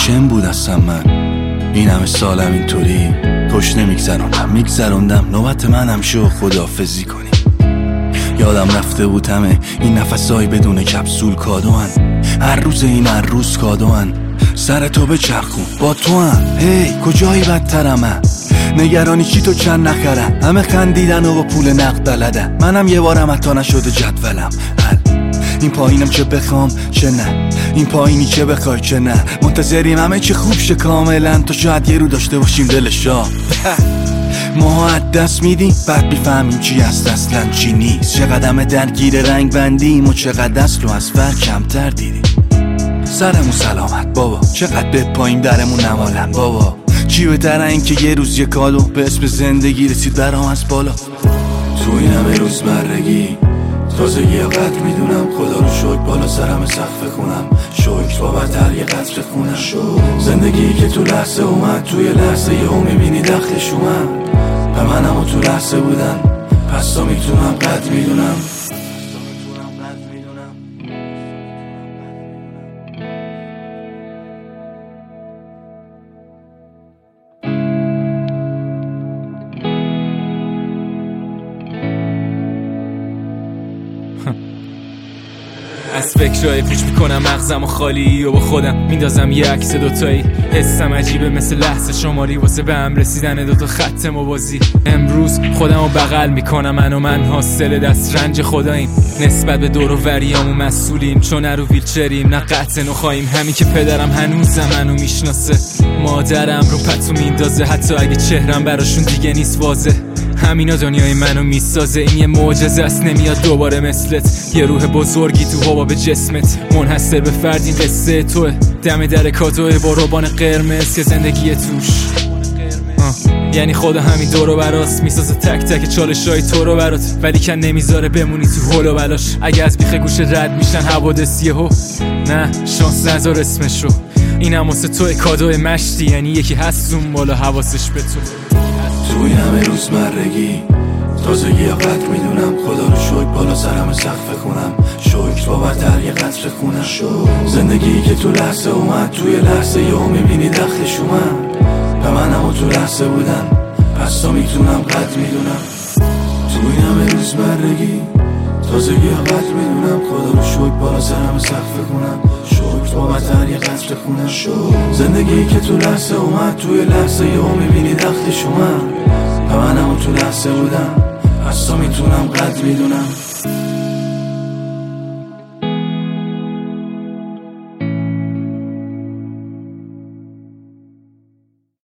چم بود هستم من این همه سالم اینطوری خوش میگذروندم نوبت منم شو خداحافظی کنی. یادم رفته بود همه این نفسای بدون کپسول کادوان، هر روز این هر روز کادوان، سر تو بچرخون با تو هم. هی کجایی بدترم نگرانی چی تو چند نخرم، همه خندیدن و با پول نقد بلدن، منم یه بارم حتی نشده جدولم. این پایینم چه بخوام چه نه، این پایینی چه بخوای چه نه، منتظریم همه چی خوب شه کاملا تا شاید یه رو داشته باشیم دلشا. ما از دست میدیم بعد میفهمیم چی هست اصلا چی نیست، چقدر درگیر رنگ بندیم و چقدر اصل و از فرق کمتر دیدیم. سرمون سلامت بابا، چقدر به پایین درمون نمالن بابا، چی بهتره این که یه روز یه کادو به اسم زندگی رسید برام از بالا. تو این همه روزمرگی تازگی ها قدر میدونم، خدا رو شکر بالا سرم سقف خونم، شکر بابتر یه قطر خونم، زندگی که تو لحظه اومد توی لحظه یه هم میبینی دخلش اومد، و منم و تو لحظه بودن پس تا میتونم قدر میدونم. از فکرهای پوچ میکنم مغزم و خالی و با خودم میندازم یه عکس دوتایی، حسم عجیبه مثل لحظه شماری واسه به هم رسیدن دوتا خط موازی. امروز خودم رو بغل میکنم، من حاصل دست رنج خداییم، نسبت به دور و وریامو مسئولیم، چون رو ویلچریم نه قطع نخواهیم، همین که پدرم هنوز منو میشناسه، مادرم رو پتو میندازه حتی اگه چهرم براشون دیگه نیست واضح، همینا دنیای منو میسازه، این یه معجزه است نمیاد دوباره مثلت، یه روح بزرگی تو حباب جسمت، منحصر به فرد این قصه توه، دم در کادوه با روبان قرمز که زندگی توش یعنی خدا همین دور و براست میسازه تک تک چالشای تو رو برات، ولی کن نمیذاره بمونی تو هول و بلاش، اگه از بیخ گوشه رد میشن حوادث یهو نه شانس نذار اسمش رو، اینم واسه تو کادو مشتی، یعنی یکی هست اون بالا حواسش به تو. تو این همه روزمرگی تازگی ها قدر میدونم، خدا رو شکر بالا سرم سقف خونم، شکر بابتر یه قطر خونم، زندگی که تو لحظه اومد توی لحظه یهو میبینی دخلش اومد، و منم و تو لحظه بودن پس تا میتونم قدر میدونم. تو این همه روزمرگی تازگی ها قدر میدونم، خدا رو شکر بالا سرم سقف خونم، شکر بابتر یه قطر خونم، زندگی که تو لحظه اومد توی لحظه یهو میبینی دخلش اومد، و منم و تو لحظه بودم پس تا میتونم قدر میدونم.